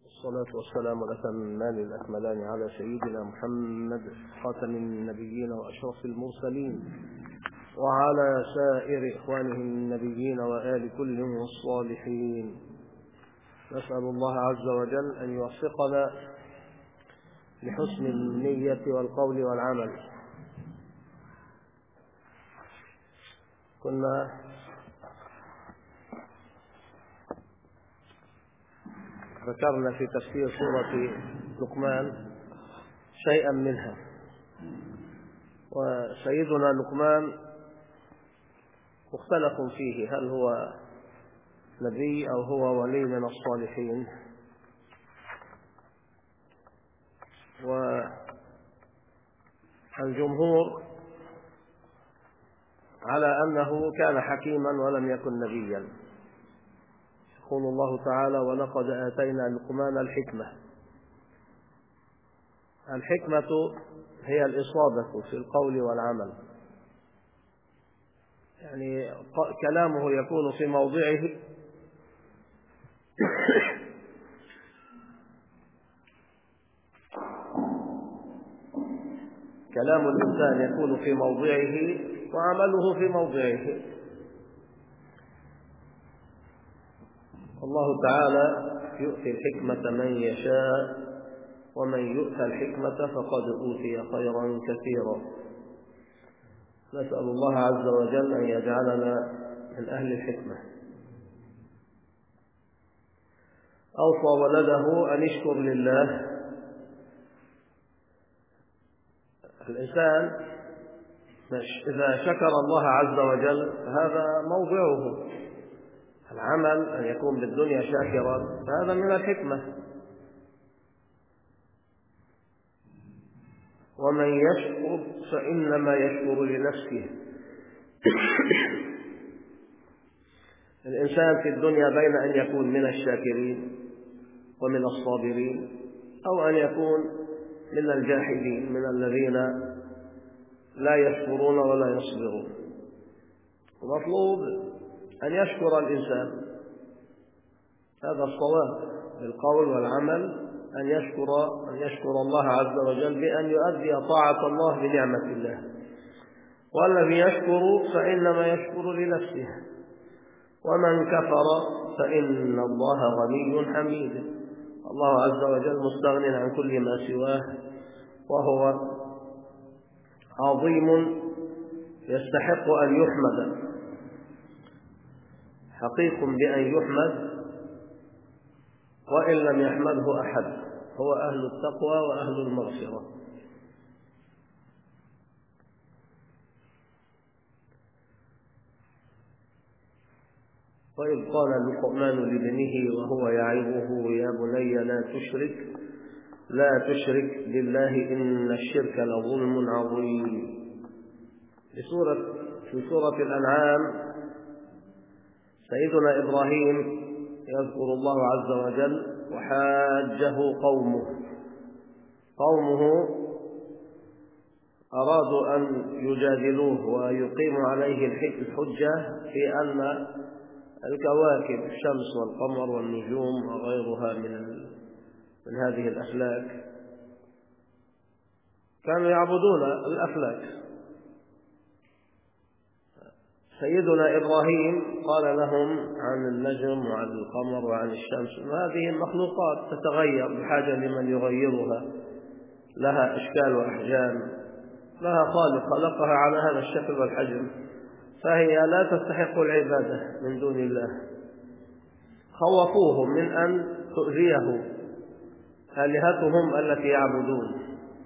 والصلاة والسلام الأتمان الأكملان على سيدنا محمد خاتم النبيين وأشرف المرسلين وعلى سائر إخوانه النبيين وآل كلهم والصالحين. نسأل الله عز وجل أن يوفقنا لحسن النية والقول والعمل. كنا ذكرنا في تفسير سورة لقمان شيئا منها، وسيدنا لقمان مختلف فيه، هل هو نبي أو هو ولي من الصالحين. والجمهور على أنه كان حكيما ولم يكن نبيا. يقول الله تعالى: ولقد آتينا لقمان الحكمة. الحكمة هي الإصابة في القول والعمل، يعني كلامه يكون في موضعه كلام الإنسان يكون في موضعه وعمله في موضعه. الله تعالى يؤتي الحكمة من يشاء، ومن يؤتى الحكمة فقد أوتي خيرا كثيرا. نسأل الله عز وجل أن يجعلنا من أهل الحكمة. أوصى ولده أن يشكر لله. الإنسان إذا شكر الله عز وجل هذا موضعه. العمل أن يكون بالدنيا شاكرا، هذا من الحكمة. ومن يشكر فإنما يشكر لنفسه. الإنسان في الدنيا بين أن يكون من الشاكرين ومن الصابرين، أو أن يكون من الجاحدين، من الذين لا يشكرون ولا يصبرون. المطلوب أن يشكر الإنسان، هذا الصواب بالقول والعمل، أن يشكر الله عز وجل بأن يؤدي طاعة الله بنعمة الله. والذي يشكر فإنما يشكر لنفسه، ومن كفر فإن الله غني حميد. الله عز وجل مستغن عن كل ما سواه، وهو عظيم يستحق أن يحمد، حقيق بأن يحمد وإن لم يحمده أحد. هو أهل التقوى وأهل المغفرة. وإذ قال لقمان لابنه وهو يعظه: يا بني لا تشرك بالله إن الشرك لظلم عظيم. في سورة الأنعام سيدنا إبراهيم يذكر الله عز وجل وحاجه قومه أرادوا أن يجادلوه ويقيموا عليه الحجة في أن الكواكب، الشمس والقمر والنجوم وغيرها من هذه الأفلاك، كانوا يعبدون الأفلاك. سيدنا إبراهيم قال لهم عن النجم وعن القمر وعن الشمس: هذه المخلوقات تتغير بحاجة لمن يغيرها، لها أشكال وأحجام، لها خالق خلقها على هذا الشكل والحجم، فهي لا تستحق العبادة من دون الله. خوفوهم من أن تؤذيه آلهتهم التي يعبدون،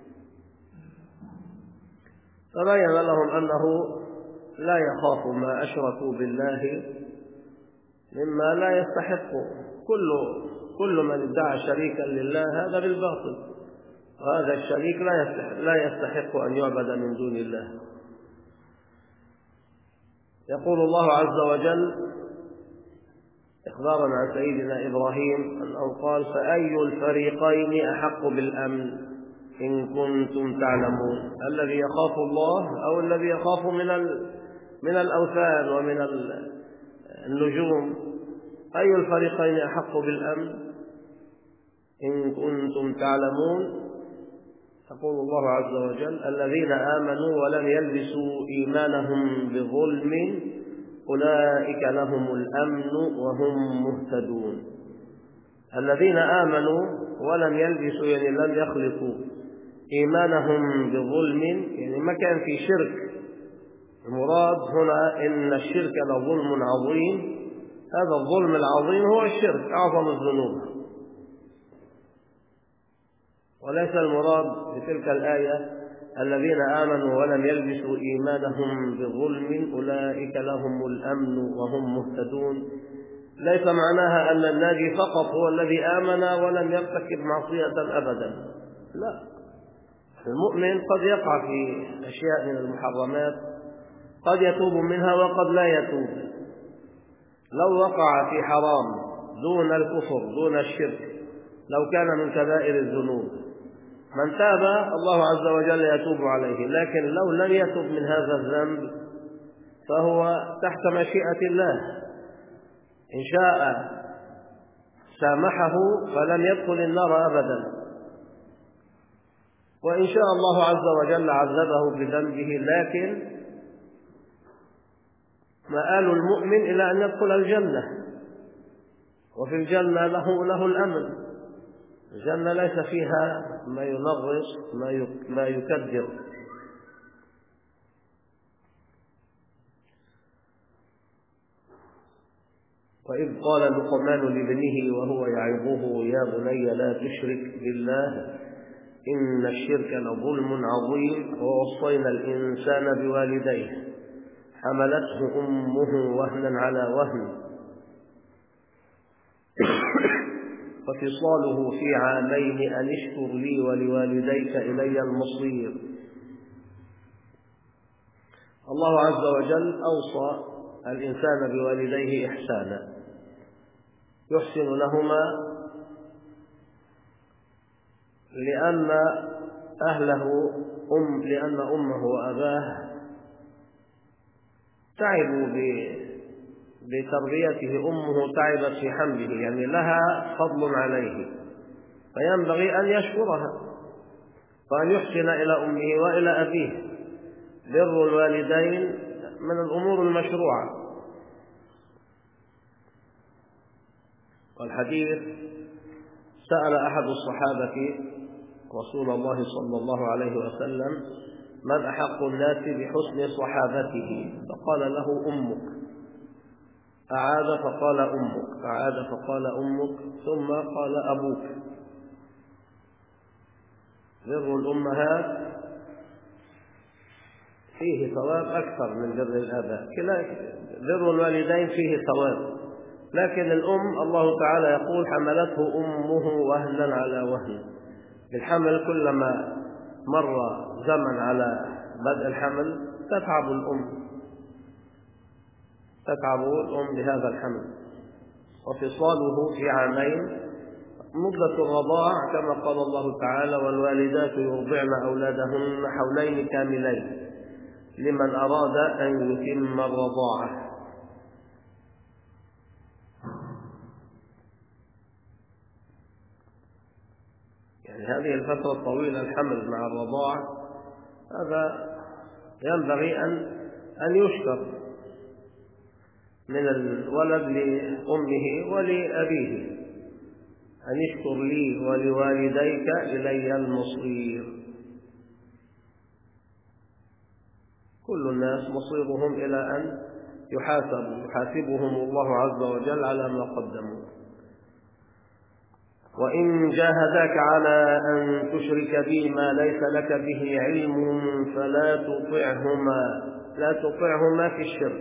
فبين لهم أنه لا يخاف ما أشركوا بالله مما لا يستحق. كل من ادعى شريكا لله هذا بالباطل، وهذا الشريك لا يستحق أن يعبد من دون الله. يقول الله عز وجل إخبارا عن سيدنا إبراهيم أنه قال: فأي الفريقين أحق بالأمن إن كنتم تعلمون. الذي يخاف الله أو الذي يخاف من الأوثان ومن النجوم؟ أي الفريقين أحق بالأمن؟ إن كنتم تعلمون. يقول الله عز وجل: الذين آمنوا ولم يلبسوا إيمانهم بظلم أولئك لهم الأمن وهم مهتدون. الذين آمنوا ولم يلبسوا يعني لم يخلطوا إيمانهم بظلم، يعني ما كان في شرك. المراد هنا إن الشرك لظلم عظيم. هذا الظلم العظيم هو الشرك، أعظم الذنوب، وليس المراد بتلك الآية الذين آمنوا ولم يلبسوا إيمانهم بظلم أولئك لهم الأمن وهم مهتدون. ليس معناها أن الناجي فقط هو الذي آمن ولم يرتكب معصية أبدا، لا. المؤمن قد يقع في أشياء من المحرمات، قد يتوب منها وقد لا يتوب. لو وقع في حرام دون الكفر دون الشرك، لو كان من كبائر الذنوب، من تاب الله عز وجل يتوب عليه. لكن لو لم يتب من هذا الذنب فهو تحت مشيئة الله، إن شاء سامحه فلن يدخل النار أبدا، وإن شاء الله عز وجل عذبه بذنبه، لكن مآل المؤمن إلى أن يدخل الجنة، وفي الجنة له الأمن. الجنة ليس فيها ما ينغص ما يكدر. وإذ قال لقمان لابنه وهو يعظه: يا بني لا تشرك بالله إن الشرك لظلم عظيم. ووصينا الإنسان بوالديه حملته أمه وهنا على وهن وفصاله في عامين أن اشكر لي ولوالديك إلي المصير. الله عز وجل أوصى الإنسان بوالديه إحسانا، يحسن لهما لأن أمه وأباه تعبوا بتربيته. أمه تعبت في حمله، يعني لها فضل عليه، فينبغي أن يشكرها وأن يحسن إلى أمه وإلى أبيه. بر الوالدين من الأمور المشروعة. والحديث: سأل أحد الصحابة رسول الله صلى الله عليه وسلم: من أحق الناس بحسن صحابته؟ فقال له: أمك. أعاد فقال: أمك. أعاد فقال: أمك. ثم قال: أبوك. بر الأمهات فيه ثواب أكثر من بر الآباء. بر الوالدين فيه ثواب، لكن الأم الله تعالى يقول: حملته أمه وهنا على وهن. بالحمل كلما مر زمن على بدء الحمل تتعب الأم بهذا الحمل. وفصاله في عامين، مدة الرضاع كما قال الله تعالى: والوالدات يرضعن أولادهن حولين كاملين لمن أراد أن يتم الرضاعة. يعني هذه الفترة الطويلة الحمل مع الرضاعة، هذا ينبغي أن يشكر من الولد لأمه ولأبيه: أن اشكر لي ولوالديك إلي المصير. كل الناس مصيرهم إلى أن يحاسبهم الله عز وجل على ما قدموا. وإن جاهداك على أن تشرك بي ما ليس لك به علم فلا تطعهما في الشرك.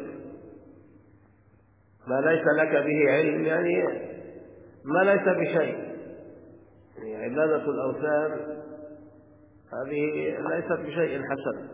ما ليس لك به علم يعني ما ليس بشيء. يعني عبادة الأوثان هذه ليست بشيء حسن.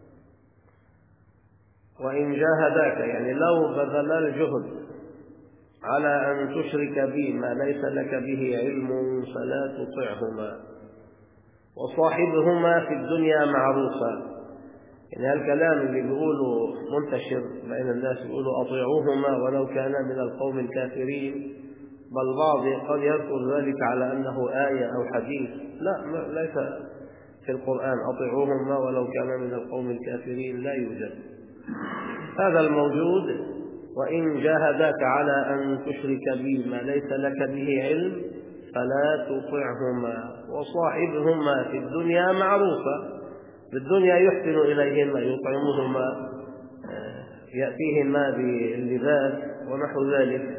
وإن جاهداك يعني لو بذل الجهد على أن تشرك بي ما ليس لك به علم فلا تطعهما وصاحبهما في الدنيا معروفا. يعني الكلام اللي بيقوله منتشر بين الناس، بيقولوا أطيعوهما ولو كان من القوم الكافرين، بل بعض قد يذكر ذلك على أنه آية أو حديث. لا، ليس في القرآن أطيعوهما ولو كان من القوم الكافرين، لا يوجد هذا الموجود. وإن جاهداك على أن تشرك بي ما ليس لك به علم فلا تطعهما وصاحبهما في الدنيا معروفا. في الدنيا يحسن إليهما، يطعمهما، يأتيهما باللباس ونحو ذلك،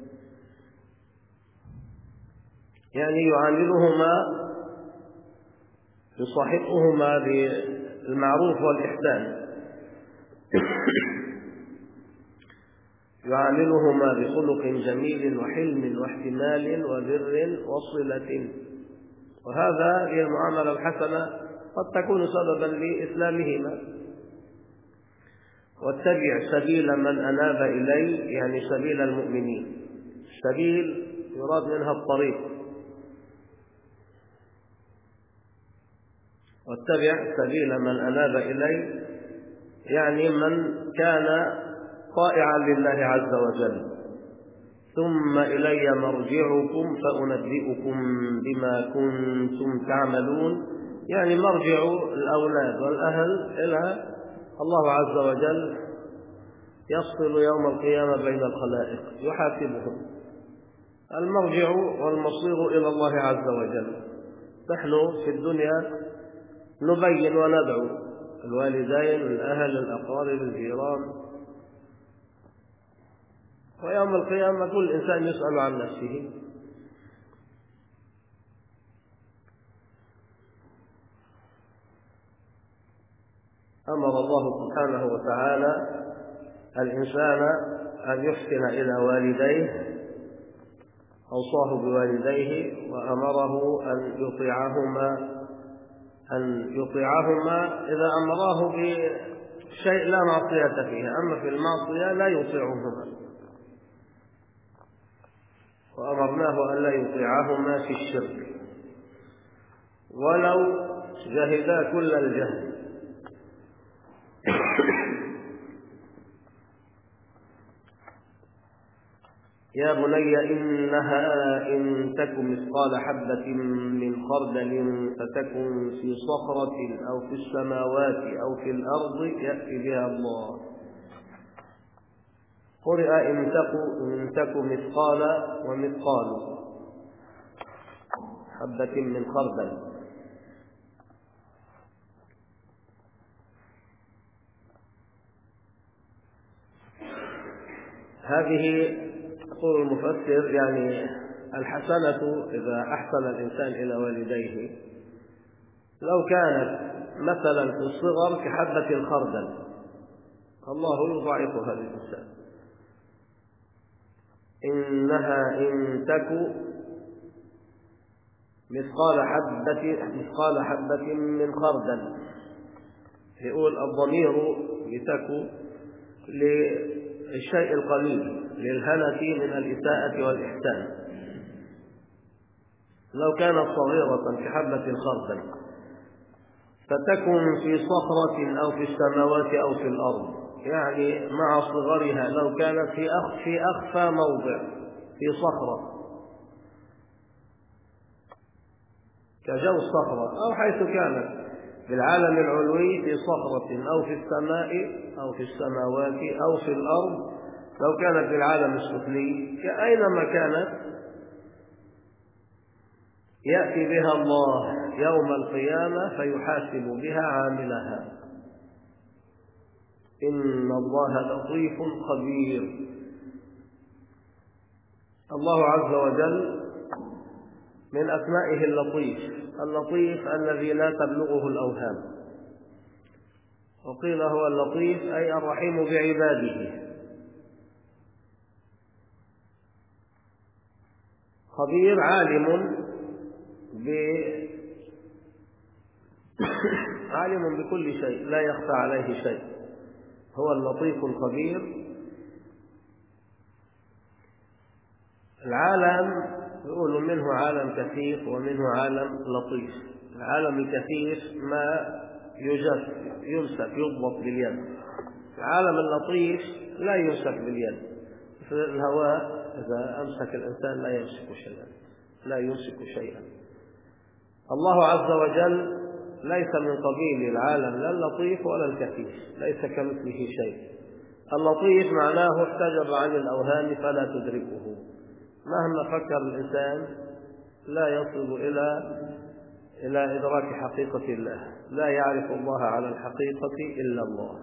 يعني يعاملهما، يصاحبهما بالمعروف والإحسان، يعاملهما بخلق جميل وحلم واحتمال وبر وصلة. وهذا هي المعاملة الحسنة قد تكون سببا لإسلامهما. واتبع سبيل من أناب إلي، يعني سبيل المؤمنين. السبيل يراد منها الطريق. واتبع سبيل من أناب إلي يعني من كان طائعا لله عز وجل. ثم إلي مرجعكم فأنبئكم بما كنتم تعملون، يعني مرجع الأولاد والأهل إلى الله عز وجل، يفصل يوم القيامة بين الخلائق يحاسبهم. المرجع والمصير إلى الله عز وجل. نحن في الدنيا نبين وندعو الوالدين، الأهل، الأقارب، الجيران، ويوم القيامة كل إنسان يسأل عن نفسه. أمر الله سبحانه وتعالى الإنسان أن يحسن إلى والديه، أوصاه بوالديه وأمره أن يطيعهما إذا أمراه بشيء لا معصية فيه، أما في المعصية لا يطيعهما. وأمرناه أن لا يطيعهما في الشرك ولو جهدا كل الجهد. يا بني إنها إن تك مثقال حبة من خردل فتكن في صخرة أو في السماوات أو في الأرض يأتي بها الله. قرئ إن تك مثقال ومثقال حبة من خردل. هذه يقول المفسر يعني الحسنة إذا أحسن الإنسان إلى والديه لو كانت مثلا في الصغر كحبة الخردل الله يضاعفها للإنسان. إنها إن تك مثقال حبة من خردل، يقول الضمير لتك للشيء القليل، للهنة من الإساءة والإحسان. لو كانت صغيرة كحبة الخردل فتكن في صخرة أو في السماوات أو في الأرض، يعني مع صغرها لو كانت في أخفى موضع في صخرة كجو الصخرة، أو حيث كانت في العالم العلوي في صخرة أو في السماء أو في السماوات أو في الأرض، لو كانت في العالم السفلي أينما كانت يأتي بها الله يوم القيامة فيحاسب بها عاملها. إن الله لطيف خبير. الله عز وجل من أسمائه اللطيف، اللطيف الذي لا تبلغه الأوهام. وقيل هو اللطيف أي الرحيم بعباده. خبير عالم بكل شيء، لا يخفى عليه شيء، هو اللطيف الخبير. العالم يقولوا منه عالم كثيف ومنه عالم لطيف. العالم الكثيف ما يمسك يضبط باليد. العالم اللطيف لا يمسك باليد، مثل الهواء إذا أمسك الإنسان لا يمسك شيئا. الله عز وجل ليس من قبيل العالم لا اللطيف ولا الكفيف، ليس كمثله شيء. اللطيف معناه احتجب عن الأوهام فلا تدركه، مهما فكر الإنسان لا يصل إلى إدراك حقيقة الله، لا يعرف الله على الحقيقة إلا الله.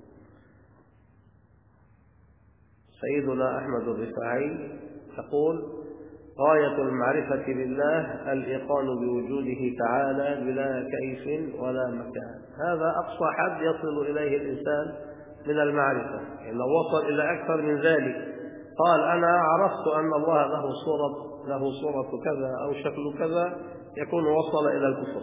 سيدنا أحمد الرفاعي يقول: غاية المعرفة بالله الإيقان بوجوده تعالى بلا كيف ولا مكان. هذا أقصى حد يصل إليه الإنسان من المعرفة. إن لو وصل إلى أكثر من ذلك قال أنا عرفت أن الله له صورة كذا أو شكل كذا، يكون وصل إلى الكفر.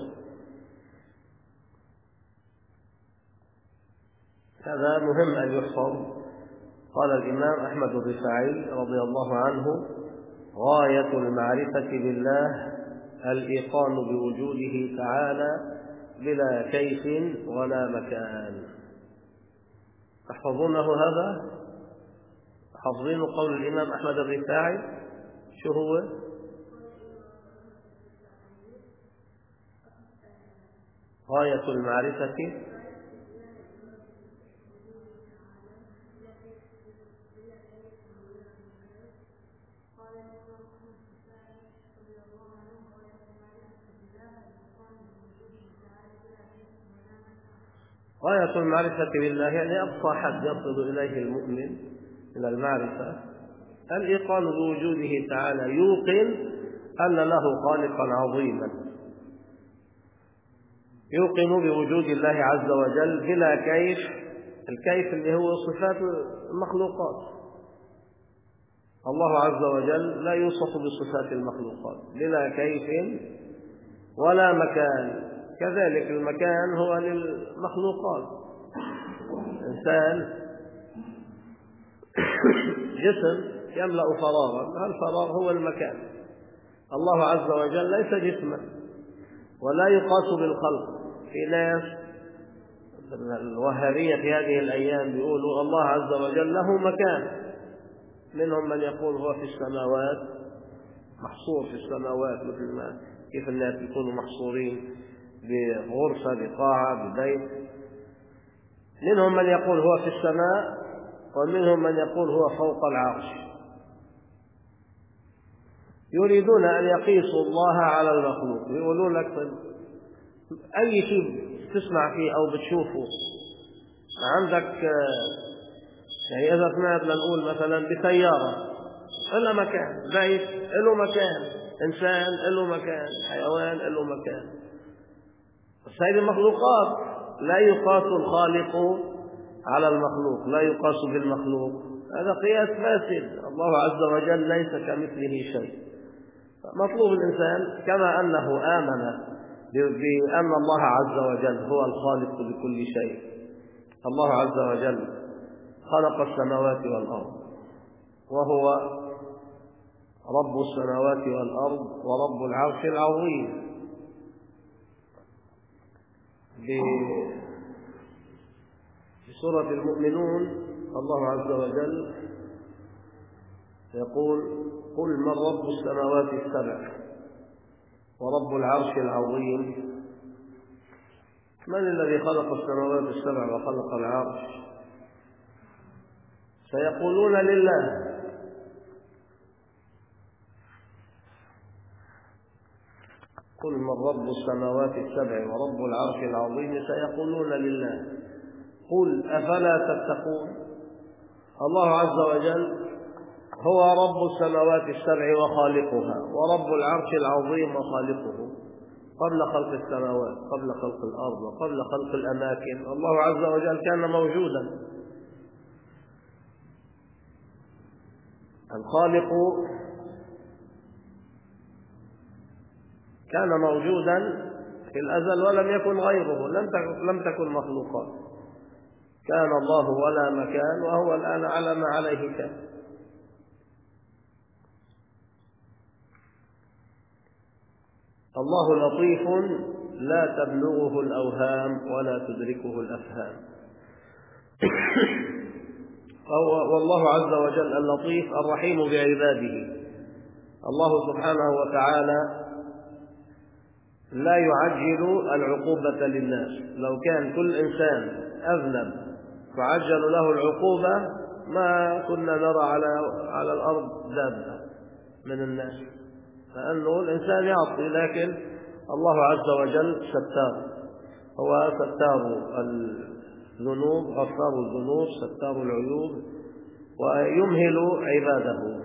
هذا مهم أن يحفظ. قال الإمام أحمد الرفاعي رضي الله عنه: غاية المعرفة بالله الإيقان بوجوده تعالى بلا كيف ولا مكان. تحفظونه هذا؟ حافظين قول الإمام أحمد الرفاعي؟ شو هو؟ غاية المعرفة غاية المعرفة بالله يعني أقصى حد يصل إليه المؤمن إلى المعرفة الإيقان بوجوده تعالى، يوقن أن له خالقا عظيما، يوقن بوجود الله عز وجل بلا كيف. الكيف اللي هو صفات المخلوقات. الله عز وجل لا يوصف بصفات المخلوقات بلا كيف ولا مكان. كذلك المكان هو للمخلوقات. الإنسان جسم يملأ فراغا، الفراغ هو المكان. الله عز وجل ليس جسما ولا يقاس بالخلق. في ناس الوهابية في هذه الأيام بيقولوا الله عز وجل له مكان، منهم من يقول هو في السماوات، محصور في السماوات، مثل ما كيف الناس يكونوا محصورين بغرفة بقاعة ببيت. منهم من يقول هو في السماء، ومنهم من يقول هو فوق العرش. يريدون أن يقيسوا الله على المخلوق. يقولون لك أي شيء تسمع فيه أو بتشوفه عندك، يعني إذا سمعت لنقول مثلا بسيارة إلا مكان، بيت له مكان، إنسان له مكان، حيوان له مكان. بس هذه المخلوقات لا يقاس الخالق على المخلوق، لا يقاس بالمخلوق. هذا قياس فاسد. الله عز وجل ليس كمثله شيء. مطلوب الإنسان كما أنه آمن بأن الله عز وجل هو الخالق لكل شيء. الله عز وجل خلق السماوات والأرض، وهو رب السماوات والأرض ورب العرش العظيم. في سورة المؤمنون الله عز وجل يقول: قل من رب السماوات السبع ورب العرش العظيم. من الذي خلق السماوات السبع وخلق العرش؟ سيقولون لله. قل من رب السماوات السبع ورب العرش العظيم سيقولون لله. قل أفلا تتقون. الله عز وجل هو رب السماوات السبع وخالقها، ورب العرش العظيم وخالقه، قبل خلق السماوات، قبل خلق الأرض، وقبل خلق الأماكن. الله عز وجل كان موجودا. الخالق كان موجودا في الأزل ولم يكن غيره، لم تكن مخلوقات. كان الله ولا مكان، وهو الآن على ما عليه كان. الله لطيف لا تبلغه الأوهام ولا تدركه الأفهام. والله عز وجل اللطيف الرحيم بعباده. الله سبحانه وتعالى لا يعجل العقوبة للناس. لو كان كل إنسان أذنب تعجل له العقوبة ما كنا نرى على الأرض دابة من الناس، لأنه الإنسان يعصي، لكن الله عز وجل ستار، هو ستار الذنوب، غفار الذنوب، ستار العيوب، ويمهل عباده.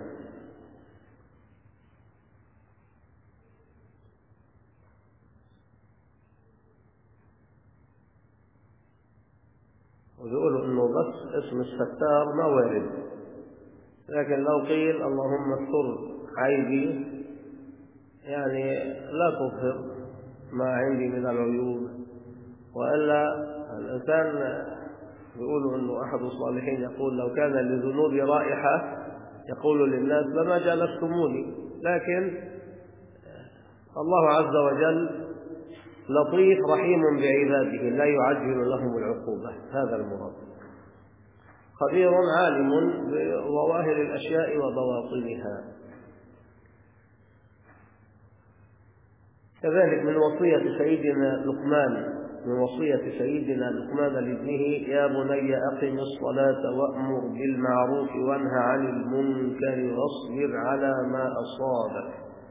ويقولوا انه بس اسم الستار ما وارد، لكن لو قيل اللهم استر عيبي، يعني لا تظهر ما عندي من العيوب. والا الانسان يقولوا انه احد الصالحين يقول لو كان لذنوبي رائحه يقول للناس لما جالستموني، لكن الله عز وجل لطيف رحيم بعباده لا يعجل لهم العقوبة، هذا المراد. خبير عالم بظواهر الأشياء وبواطنها. كذلك من وصية سيدنا لقمان لابنه: يا بني أقم الصلاة وأمر بالمعروف وانه عن المنكر واصبر على ما أصابك.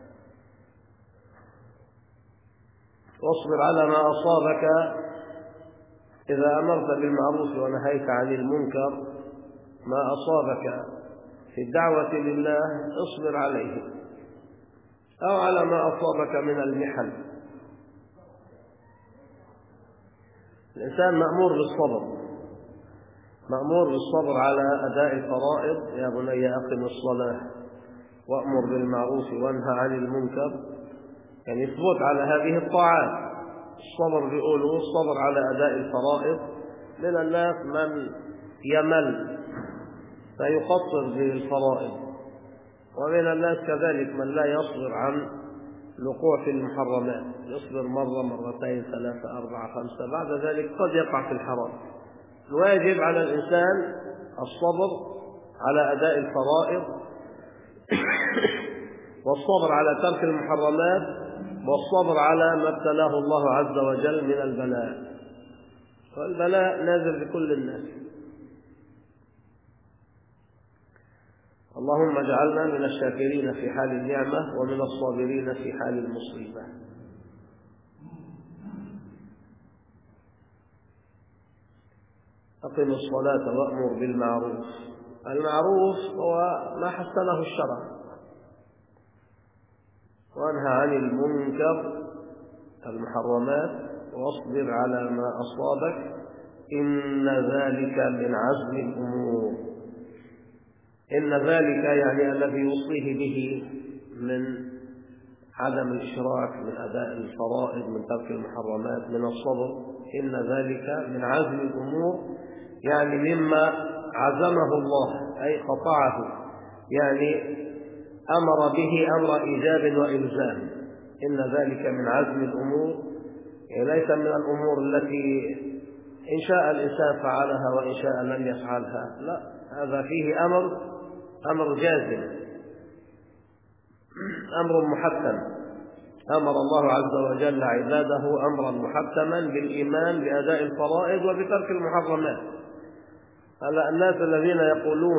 واصبر على ما أصابك، إذا أمرت بالمعروف ونهيت عن المنكر، ما أصابك في الدعوة لله اصبر عليه، أو على ما أصابك من المحن. الإنسان مأمور بالصبر على أداء الفرائض. يا بني أقم الصلاة وأمر بالمعروف وانهى عن المنكر، يعني يثبت على هذه الطاعات. الصبر بيقولوا الصبر على أداء الفرائض. من الناس من يمل فيقصر بالفرائض، ومن الناس كذلك من لا يصبر عن الوقوع في المحرمات، يصبر مرة مرتين ثلاثة أربعة خمسة، بعد ذلك قد يقع في الحرام. الواجب على الإنسان الصبر على أداء الفرائض والصبر على ترك المحرمات والصبر على ما ابتلاه الله عز وجل من البلاء، والبلاء نازل بكل الناس. اللهم اجعلنا من الشاكرين في حال النعمة ومن الصابرين في حال المصيبة. أقم الصلاة وأمر بالمعروف. المعروف هو ما حسنه الشرع، وانهى عن المنكر المحرمات واصبر على ما أصابك إن ذلك من عزم الأمور. إن ذلك يعني الذي يوصيه به من عدم الإشراك، من أداء الفرائض، من ترك المحرمات، من الصبر، إن ذلك من عزم الأمور، يعني مما عزمه الله أي قطعه، يعني أمر به أمر إيجاب وإلزام. إن ذلك من عزم الأمور، يعني ليس من الأمور التي إن شاء الإنسان فعلها وإن شاء لم يفعلها، لا، هذا فيه أمر جازم، أمر محتم. أمر الله عز وجل عباده أمرا محتما بالإيمان بأداء الفرائض وبترك المحرمات. هلا الناس الذين يقولون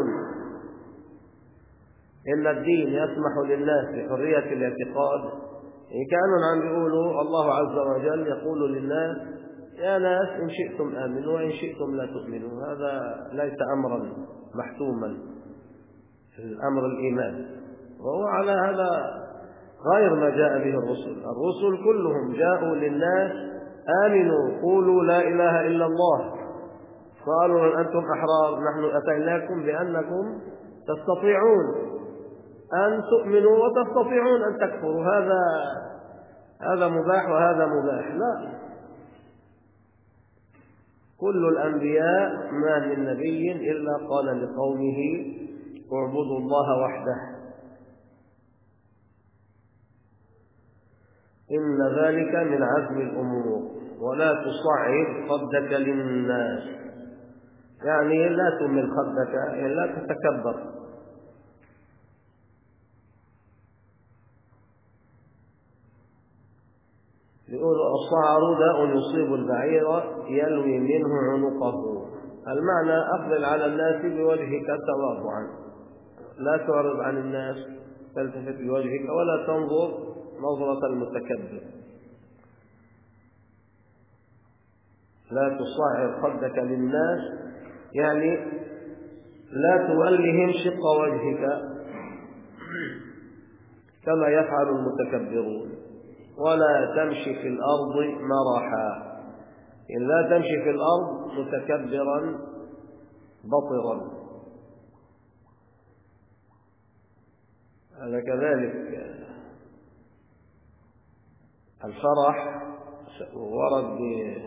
إن الدين يسمح للناس بحرية الاعتقاد، كانوا عم بيقولوا الله عز وجل يقول للناس يا ناس إن شئتم آمنوا وإن شئتم لا تؤمنوا. هذا ليس أمرا محتوما في الأمر الإيمان، وهو على هذا غير ما جاء به الرسل كلهم جاءوا للناس آمنوا قولوا لا إله إلا الله، قالوا أن أنتم أحرار، نحن أتيناكم بأنكم تستطيعون أن تؤمنوا وتستطيعون أن تكفروا، هذا مباح وهذا مباح. لا، كل الأنبياء ما من نبي إلا قال لقومه اعبدوا الله وحده، إن ذلك من عزم الأمور، ولا تصعد خدك للناس. يعني لا تمل خدك، يعني لا تتكبر. يقولوا الصعر داء يصيب البعير يلوي منه عنقه. المعنى أقبل على الناس بوجهك تواضعا، لا تعرض عن الناس، تلتفت بوجهك ولا تنظر نظرة المتكبر. لا تصعر خدك للناس، يعني لا تولهم شق وجهك كما يفعل المتكبرون. ولا تمشي في الأرض مرحا، إن لا تمشي في الأرض متكبرا بطرا. هذا كذلك الفرح ورد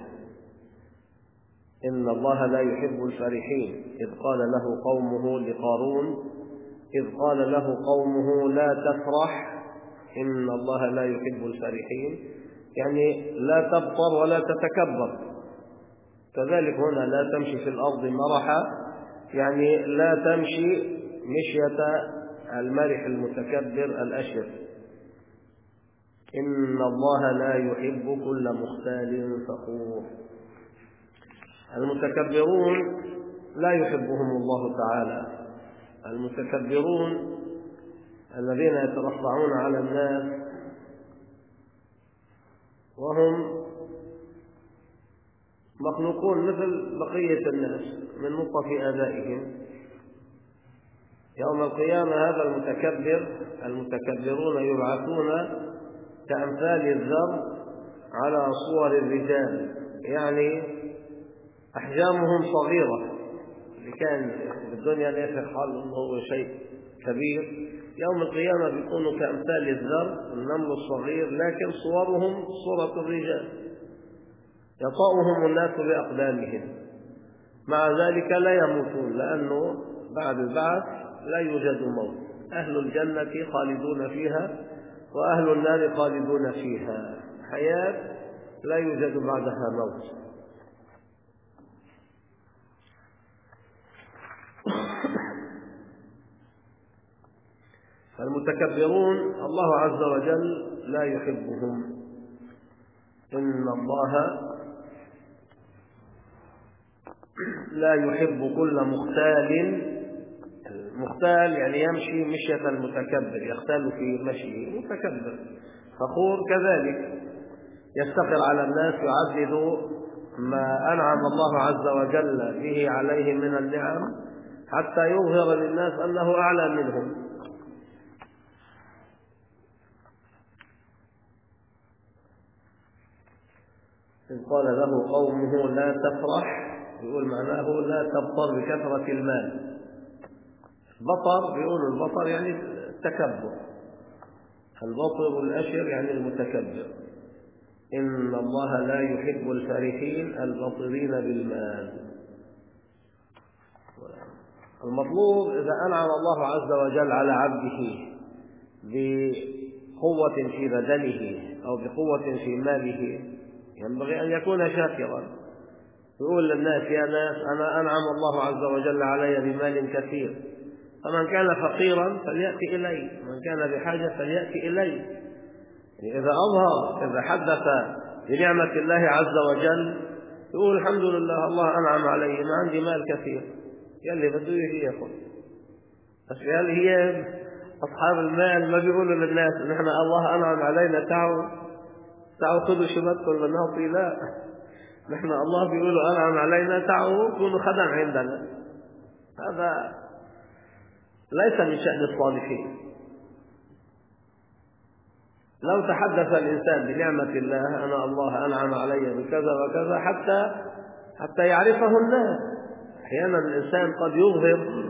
إن الله لا يحب الفرحين، إذ قال له قومه لقارون، إذ قال له قومه لا تفرح إن الله لا يحب الفرحين، يعني لا تبطر ولا تتكبر. كذلك هنا لا تمشي في الأرض مرحا، يعني لا تمشي مشية المرح المتكبر الأشر. إن الله لا يحب كل مختال فخور. المتكبرون لا يحبهم الله تعالى. المتكبرون الذين يترفعون على الناس وهم مخلوقون مثل بقية الناس من نطف آبائهم، يوم القيامة هذا المتكبرون يبعثون كأمثال الذر على صور الرجال، يعني أحجامهم صغيرة، اللي كان في الدنيا ليس حال أنه هو شيء كبير، يوم القيامة بيكونوا كأمثال الذر النمل الصغير، لكن صورهم صورة الرجال، يطأهم الناس بأقدامهم. مع ذلك لا يموتون، لأنه بعد البعث لا يوجد موت. أهل الجنة خالدون فيها وأهل النار خالدون فيها، حياة لا يوجد بعدها موت. فالمتكبرون الله عز وجل لا يحبهم. إن الله لا يحب كل مختال. مختال يعني يمشي مشية المتكبر، يختال في مشيه، متكبر. فخور كذلك يفتخر على الناس، يعدد ما أنعم الله عز وجل به عليه من النعم حتى يظهر للناس أنه أعلى منهم. إذ قال له قومه لا تفرح، يقول معناه لا تبطر بكثرة المال. بطر بيقولوا البطر يعني التكبر، البطر الأشر يعني المتكبر. إن الله لا يحب الفرحين البطرين بالمال. المطلوب إذا أنعم الله عز وجل على عبده بقوة في بدنه أو بقوة في ماله ينبغي أن يكون شاكرا، يقول للناس يا ناس أنا أنعم الله عز وجل علي بمال كثير، فمن كان فقيرا فليأتي إلي، من كان بحاجة فليأتي إلي. يعني إذا أظهر، إذا حدث بنعمة الله عز وجل يقول الحمد لله الله أنعم علي، ما عندي مال كثير، يلي بده يجي يأخذ. بس هل هي أصحاب المال ما بيقولوا للناس نحن الله أنعم علينا تعوا خذوا شو بدكم بنعطي؟ لا، نحن الله بيقولوا أنعم علينا تعوا كونوا خدم عندنا. هذا ليس من شأن الصالحين. لو تحدث الإنسان بنعمة الله أنا الله أنعم علي بكذا وكذا حتى يعرفه الناس. أحيانا الإنسان قد يظهر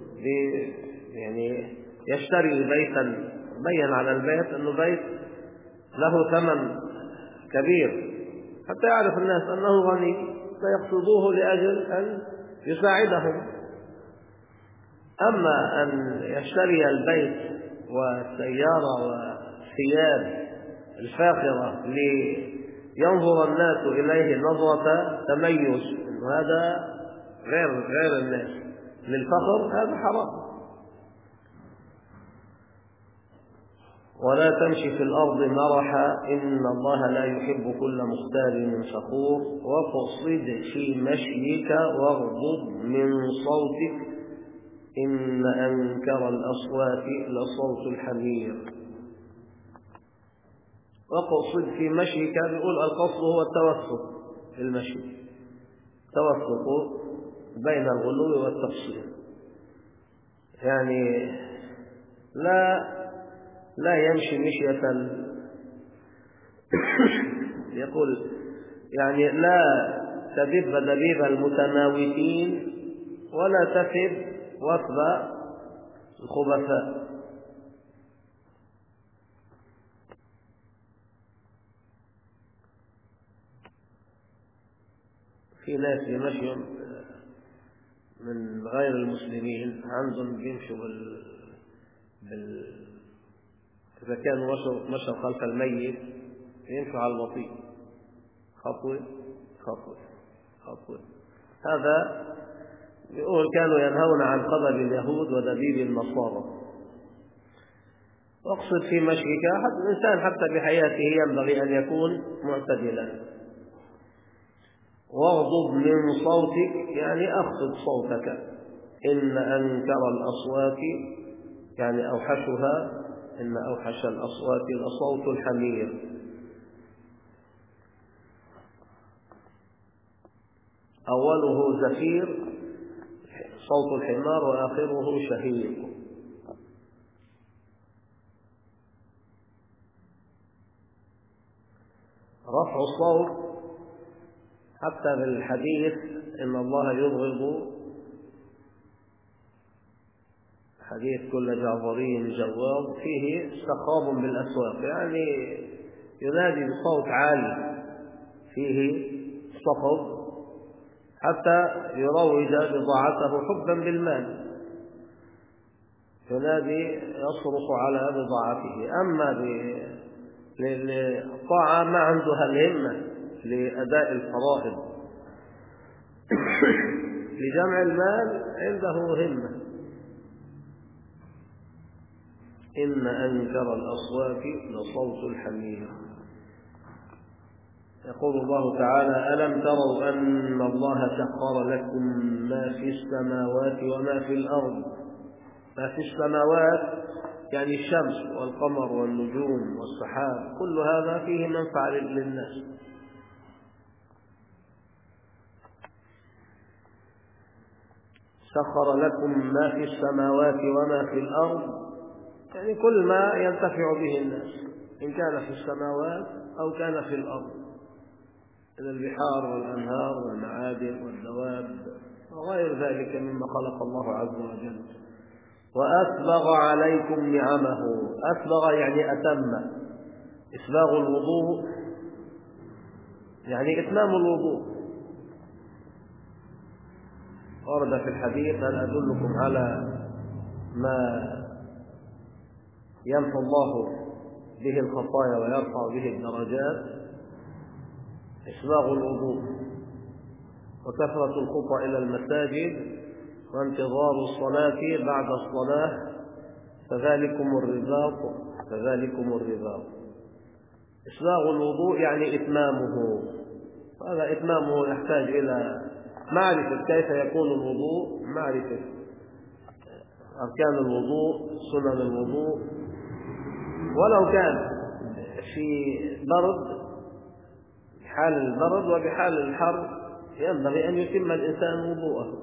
يعني يشتري بيتا، بين على البيت أنه بيت له ثمن كبير حتى يعرف الناس أنه غني، فيقصدوه لأجل أن يساعدهم. أما أن يشتري البيت والسيارة والثياب الفاخرة لينظر الناس إليه نظرة تميز، هذا غير الناس للفخر، هذا حرام. ولا تمشي في الأرض مرحا إن الله لا يحب كل مختال فخور واقصد في مشيك واغضض من صوتك إن أنكر الأصوات لصوت الحمير. واقصد في مشيك، بيقول القصد هو التوسط في المشي، توسط بين الغلو والتقصير، يعني لا يمشي مشية يقول يعني لا تدب دبيب المتماوتين ولا تثب وثب الخبثاء. في ناس يمشون من غير المسلمين عندهم بيمشوا إذا كانوا مشوا خلف الميت يمشوا على البطيء، خطوة خطوة خطوة. هذا يقول كانوا ينهون عن خبب اليهود ودبيب النصارى. واقصد في مشيك، الإنسان حتى بحياته ينبغي أن يكون معتدلا. واغضض من صوتك يعني أخفض صوتك. إن أنكر الأصوات يعني أوحشها، إن أوحش الأصوات لصوت الحمير. أوله زفير صوت الحمار وآخره شهيق. رفع الصوت حتى بالحديث إن الله يبغض حديث كل جعفري جواب فيه استخاب بالأسواق، يعني ينادي بصوت عالي فيه صخب حتى يروج بضاعته حبا بالمال، ينادي يصرخ على بضاعته. أما للطاعة ما عندها الهمة لأداء الفرائض لجمع المال عنده همة. إن أنكر الأصوات لصوت الحمير. يقول الله تعالى ألم تروا أن الله سخر لكم ما في السماوات وما في الأرض. ما في السماوات يعني الشمس والقمر والنجوم والسحاب، كل هذا فيه منفعة للناس. سخر لكم ما في السماوات وما في الأرض يعني كل ما ينتفع به الناس، إن كان في السماوات أو كان في الأرض، من البحار والأنهار والمعادن والدواب وغير ذلك مما خلق الله عز وجل. وأسبغ عليكم نعمه. أسبغ يعني أتم. إسباغ الوضوء يعني إتمام الوضوء. ورد في الحديث هل أدلكم على ما يمحو الله به الخطايا ويرفع به الدرجات؟ إسباغ الوضوء وكثرة الخطى إلى المساجد وانتظار الصلاة بعد الصلاة، فذلكم الرباط. إسباغ الوضوء يعني إتمامه. هذا إتمامه يحتاج إلى معرفة كيف يكون الوضوء، معرفة أركان الوضوء، سنن الوضوء. ولو كان في برد، بحال البرد وبحال الحر ينبغي أن يتم الإنسان وضوءه.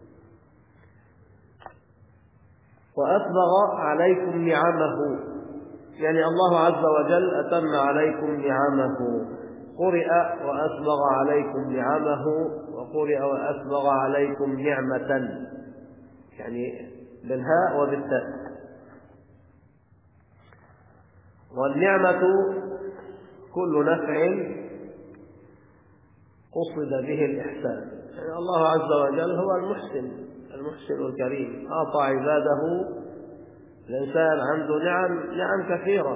وأسبغ عليكم نعمه يعني الله عز وجل أتم عليكم نعمه. قرئ وأسبغ عليكم نعمه، وقرئ وأسبغ عليكم نعمة يعني بالهاء وبالتاء. والنعمة كل نفع قصد به الإحسان، يعني الله عز وجل هو المحسن الكريم، أعطى عباده. الإنسان عنده نعم كثيرة،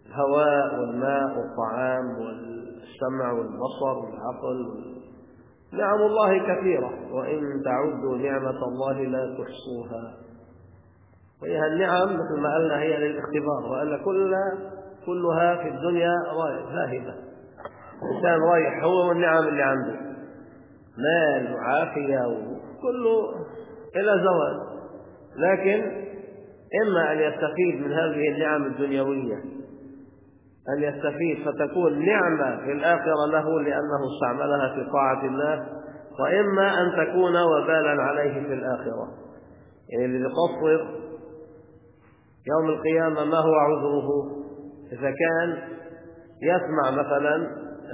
الهواء والماء والطعام والسمع والبصر والعقل، نعم الله كثيرة، وإن تعدوا نعمة الله لا تحصوها. وهي النعم مثل ما قلنا هي للاختبار، وأن كلها في الدنيا ذاهبة. الإنسان رايح هو والنعم اللي عنده، مال وعافية وكله إلى زوال، لكن إما أن يستفيد من هذه النعم الدنيوية، أن يستفيد فتكون نعمة في الآخرة له لأنه استعملها في طاعة الله، وإما أن تكون وبالا عليه في الآخرة. يعني اللي يقصر يوم القيامة ما هو عذره؟ إذا كان يسمع مثلا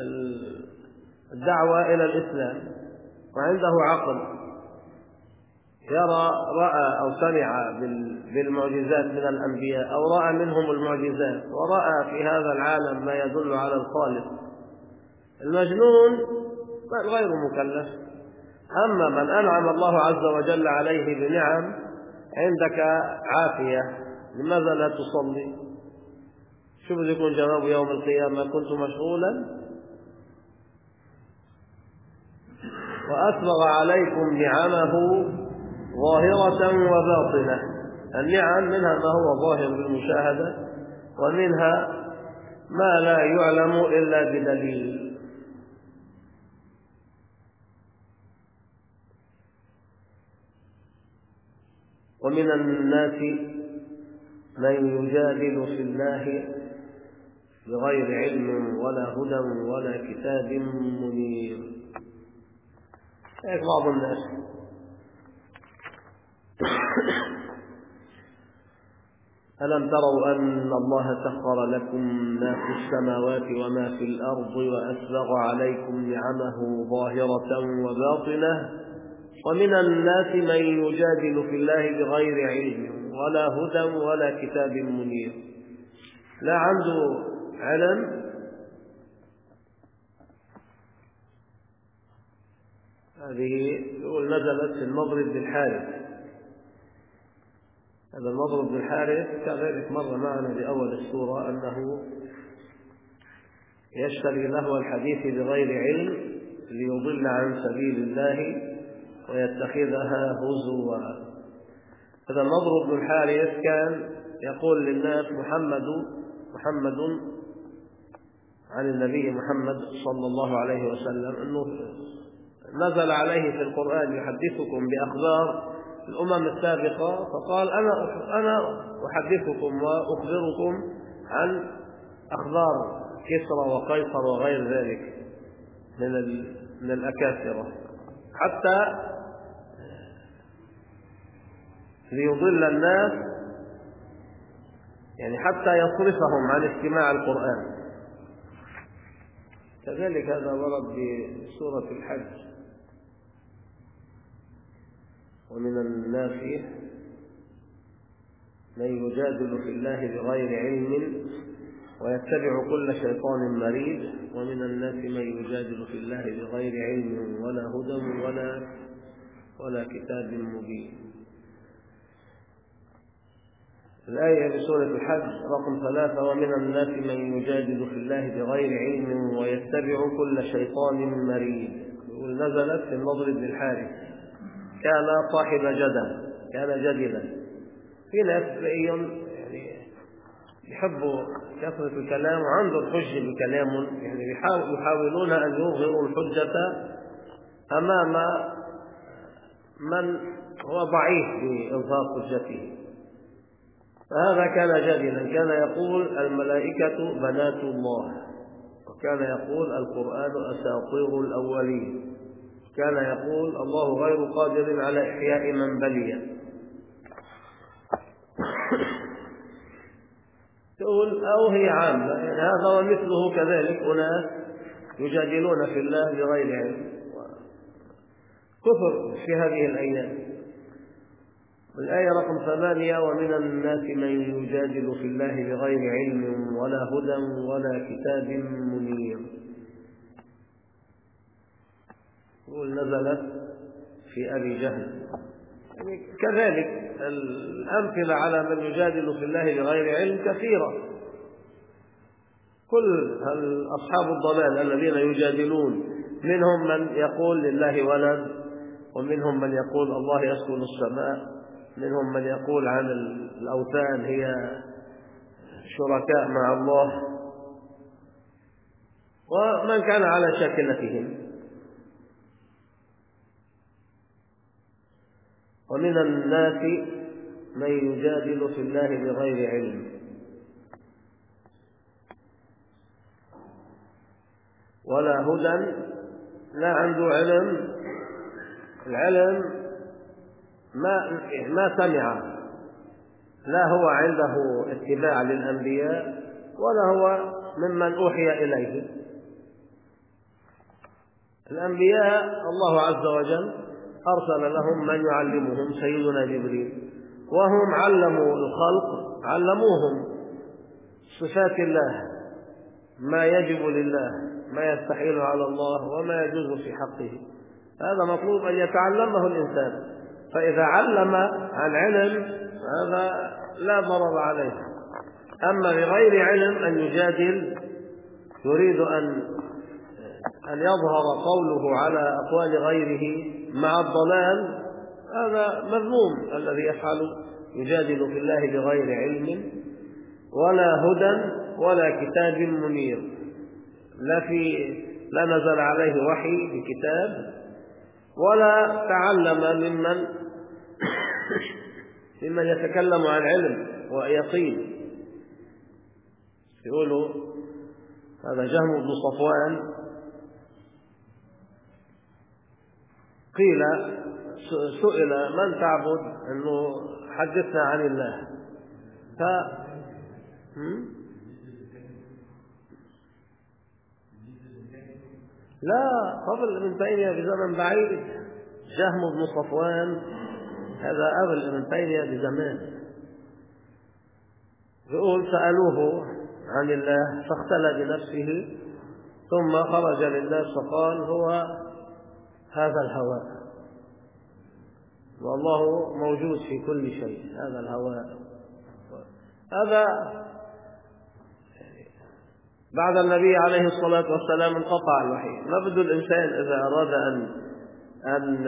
الدعوة إلى الإسلام وعنده عقل رأى أو سمع بالمعجزات من الأنبياء أو رأى منهم المعجزات ورأى في هذا العالم ما يدل على الخالق، المجنون غير مكلف. أما من أنعم الله عز وجل عليه بنعم، عندك عافية لماذا لا تصلي؟ شو بده يكون جواب يوم القيامة؟ كنت مشغولا وأسبغ عليكم نعمه ظاهرة وباطنة. النعم منها ما هو ظاهر بالمشاهدة، ومنها ما لا يعلم إلا بدليل. ومن الناس من يجادل في الله بغير علم ولا هدى ولا كتاب منير. هيك بعض الناس ألم تروا أن الله سخر لكم ما في السماوات وما في الأرض وأسبغ عليكم نعمه ظاهرة وباطنة ومن الناس من يجادل في الله بغير علم ولا هدى ولا كتاب منير. لا عنده علم هذه نزلت في النضر بن الحارث. هذا النضر بن الحارث كذلك مر معنا بأول السورة أنه يشتري لهو الحديث بغير علم ليضل عن سبيل الله ويتخذها هزوا. هذا النضر بن الحارث كان يقول للناس محمد عن النبي محمد صلى الله عليه وسلم أنه نزل عليه في القرآن يحدثكم بأخبار الأمم السابقة، فقال أنا أحدثكم وأخبركم عن أخبار كسرى وقيصر وغير ذلك من الأكاثرة، حتى ليضل الناس، يعني حتى يصرفهم عن استماع القرآن. كذلك هذا ورد بسورة الحج: ومن الناس من يجادل في الله بغير علم ويتبع كل شيطان مريد ومن الناس من يجادل في الله بغير علم ولا هدى ولا كتاب مبين. الآية بسورة الحج رقم 3: ومن الناس من يجادل في الله بغير علم ويتبع كل شيطان مريد. نزلت في النضر بن الحارث، كان صاحب جدل، كان جدلا. في ناس تلاقيهم يعني يحبوا كثرة الكلام وعنده الحجة بكلامهم، يعني يحاولون أن يظهروا الحجة أمام من هو ضعيف بإظهار حجته. فهذا كان جدلا، كان يقول الملائكة بنات الله، وكان يقول القرآن أساطير الأولين، كان يقول الله غير قادر على إحياء من بلي. تقول أو هي عامة، يعني هذا ومثله كذلك أناس يجادلون في الله بغير علم. كفر في هذه الأيام. الآية رقم 8: ومن الناس من يجادل في الله بغير علم ولا هدى ولا كتاب منير. نزلت في أبي جهل. يعني كذلك الأمثلة على من يجادل في الله بغير علم كثيرة. كل أصحاب الضلال الذين يجادلون منهم من يقول لله ولد، ومنهم من يقول الله يسكن السماء، منهم من يقول عن الأوثان هي شركاء مع الله، ومن كان على شاكلتهم. ومن الناس من يجادل في الله بغير علم ولا هدى، لا عنده علم، العلم ما سمع، لا هو عنده اتباع للأنبياء ولا هو ممن أوحي إليه. الأنبياء الله عز وجل أرسل لهم من يعلمهم، سيدنا جبريل، وهم علموا الخلق، علموهم صفات الله، ما يجب لله، ما يستحيل على الله، وما يجوز في حقه. هذا مطلوب أن يتعلمه الإنسان. فإذا علم عن علم هذا لا ضرر عليه. أما بغير علم أن يجادل، يريد أن يظهر قوله على أقوال غيره مع الضلال، هذا مذموم. الذي يفعل يجادل في الله بغير علم ولا هدى ولا كتاب منير، لا نزل عليه وحي بكتاب، ولا تعلم ممن يتكلم عن علم ويقين. يقولوا هذا جهم بن صفوان، قيل سئل من تعبد، أنه حدثنا عن الله، لا، قبل ابن تيمية بزمن بعيد. جهم بن صفوان هذا قبل ابن تيمية بزمان. يقول سألوه عن الله فاختلى بنفسه، ثم خرج للناس فقال هو هذا الهواء، والله موجود في كل شيء. هذا الهواء، هذا بعد النبي عليه الصلاة والسلام انقطع الوحي. ما بده الإنسان إذا أراد أن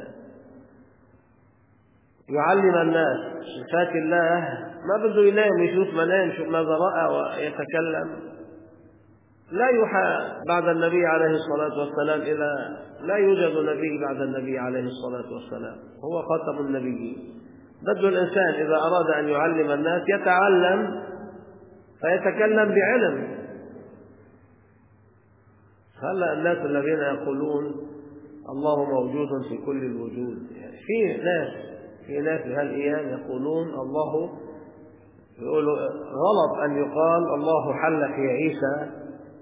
يعلم الناس صفات الله، ما بده ينام يشوف منام يشوف ماذا رأى ويتكلم. لا يوحى بعد النبي عليه الصلاة والسلام لا يوجد نبي بعد النبي عليه الصلاة والسلام، هو خاتم النبيين. بده الإنسان إذا أراد أن يعلم الناس يتعلم فيتكلم بعلم. هلا الناس الذين يقولون الله موجود في كل الوجود، يعني في ناس في هالأيام يقولون الله، يقولوا غلط أن يقال الله حل في عيسى،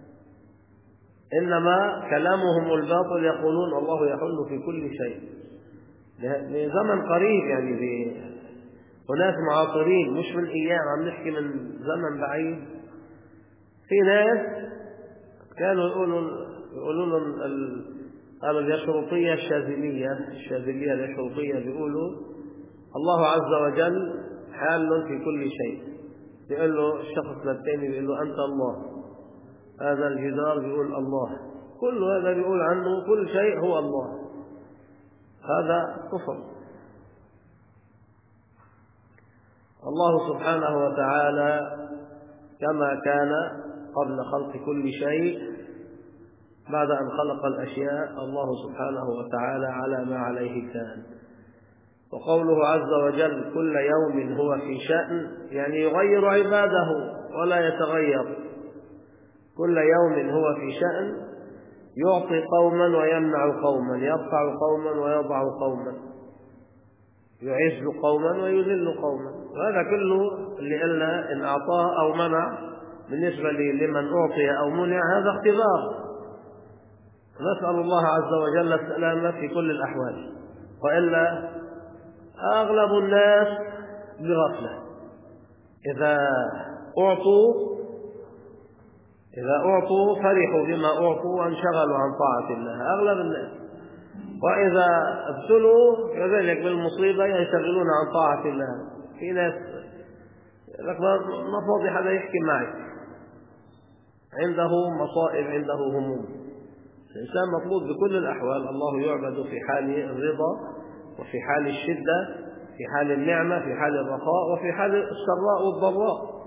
إنما كلامهم الباطل، يقولون الله يحل في كل شيء. لزمن قريب، يعني هناك معاصرين، مش من أيام، عم نحكي من زمن بعيد. في ناس كانوا يقولون اليشروطية الشاذلية اليشروطية، بيقولوا الله عز وجل حال في كل شيء. بيقول له الشخص للتاني، بيقول له أنت الله، هذا الجدار بيقول الله، كل هذا بيقول عنه كل شيء هو الله. هذا كفر. الله سبحانه وتعالى كما كان قبل خلق كل شيء، بعد أن خلق الأشياء الله سبحانه وتعالى على ما عليه كان. وقوله عز وجل كل يوم هو في شأن، يعني يغير عباده ولا يتغير. كل يوم هو في شأن، يعطي قوما ويمنع قوما، يرفع قوما ويضع قوما، يعز قوما ويذل قوما. وهذا كله اللي قلنا إن أعطاه أو منع بالنسبة لمن أعطي أو منع هذا اختبار. نسأل الله عز وجل السلامة في كل الأحوال، وإلا أغلب الناس بغفلة. إذا أعطوا فرحوا بما أعطوا وانشغلوا عن طاعة الله، أغلب الناس. وإذا ابتلوا كذلك بالمصيبة ينشغلون عن طاعة الله. في ناس لك ما فاضي حدا يحكي معك، عنده مصائب، عنده هموم، الإنسان مطلوب بكل الأحوال، الله يعبد في حال الرضا وفي حال الشدة، في حال النعمة، في حال الرخاء، وفي حال السراء والضراء.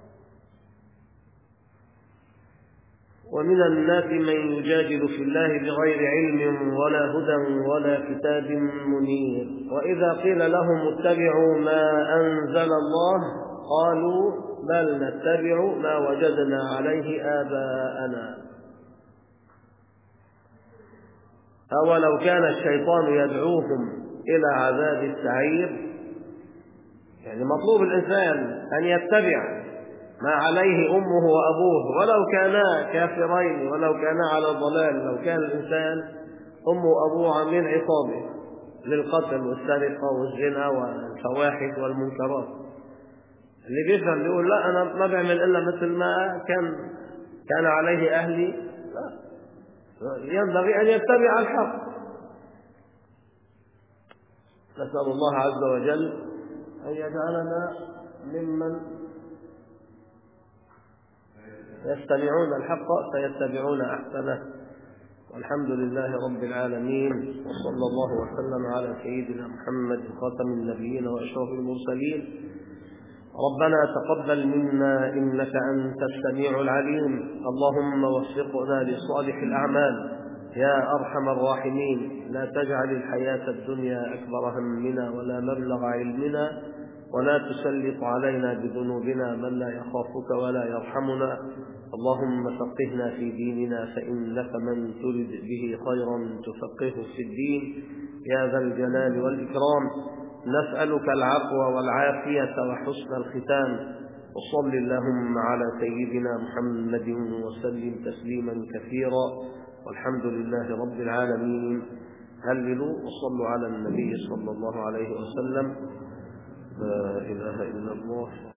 ومن الناس من يجادل في الله بغير علم ولا هدى ولا كتاب منير، وإذا قيل لهم اتبعوا ما أنزل الله قالوا بل نتبع ما وجدنا عليه آباءنا. أولو كان الشيطان يدعوهم إلى عذاب السعير. يعني مطلوب الإنسان أن يتبع ما عليه أمه وأبوه ولو كانا كافرين، ولو كانا على ضلال. لو كان الإنسان أمه وأبوه عاملين عصابة للقتل والسرقة والزنا والفواحش والمنكرات، اللي بيفهم بيقول لا أنا ما بعمل إلا مثل ما كان عليه أهلي، لا، ينبغي أن يتبع الحق. نسأل الله عز وجل أن يجعلنا ممن يستمعون الحق فيتبعون أحسنه. والحمد لله رب العالمين، وصلى الله وسلم على سيدنا محمد خاتم النبيين وأشرف المرسلين. ربنا تقبل منا إنك أنت السميع العليم، اللهم وفقنا لصالح الأعمال يا أرحم الراحمين. لا تجعل الحياة الدنيا أكبر همنا ولا مبلغ علمنا، ولا تسلط علينا بذنوبنا من لا يخافك ولا يرحمنا. اللهم فقهنا في ديننا، فإنك من ترد به خيرا تفقهه في الدين يا ذا الجلال والإكرام. نسألك العفو والعافية وحسن الختام، وصل اللهم على سيدنا محمد وسلم تسليما كثيرا، والحمد لله رب العالمين. هللوا وصلوا على النبي صلى الله عليه وسلم. لا إله إلا الله.